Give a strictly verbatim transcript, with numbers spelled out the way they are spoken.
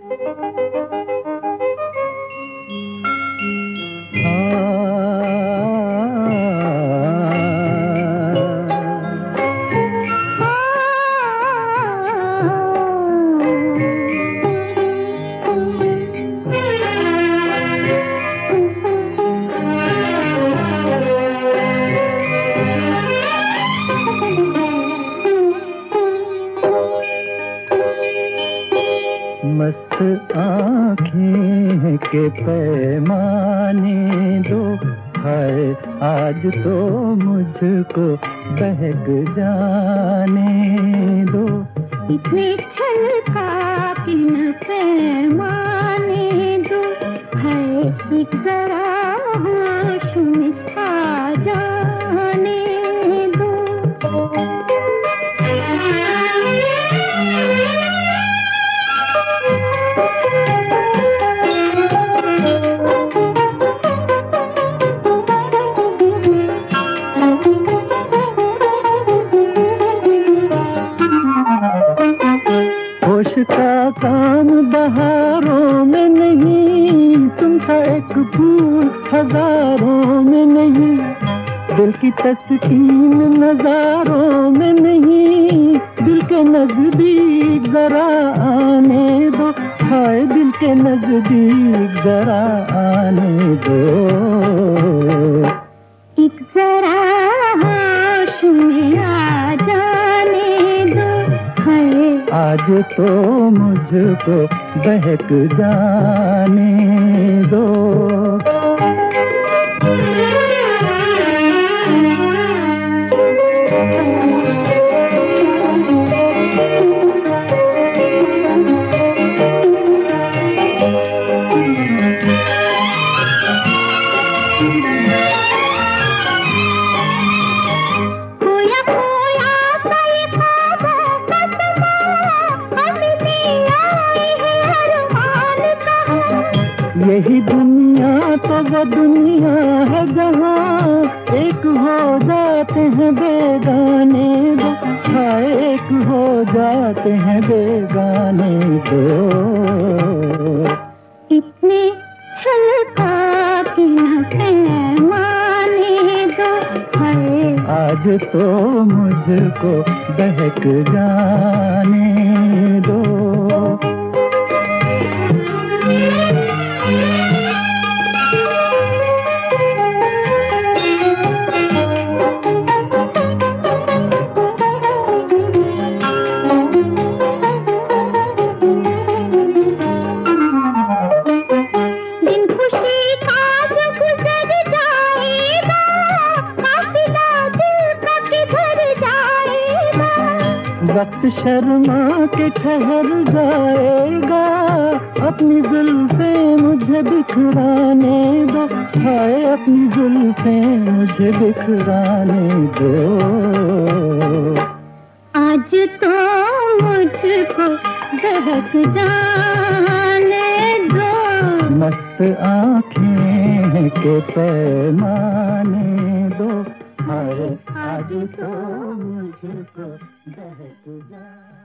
मस्त आँखें के पैमाने दो, हाय आज तो मुझको बहक जाने दो। इतने छलका किन पैमाने दो, हाय एक जरा होश में आ जाने दो। होश का काम बहारों में नहीं, तुम सा एक फूल हजारों में नहीं। दिल की तस्कीन नजारों में नहीं, दिल के नजदीक जरा आने दो, हाय दिल के नजदीक जरा आने दो। एक जरा होश में आ जाने दो, हाय आज तो मुझको बहक जाने दो। यही दुनिया तो वो दुनिया है जहाँ एक हो जाते हैं बेगाने दो, हाय एक हो जाते हैं बेगाने दो। इतने छलका किन पैमाने दो, हाय आज तो मुझको बहक जाने दो। वक्त शर्मा के ठहर जाएगा, अपनी जुल्फें मुझे बिखराने दो, हाय अपनी जुल्फें मुझे बिखराने दो। आज तो मुझको बहक जाने दो। मस्त आँखें के पैमाने दो, हाय आज तो मुझको बहक जा।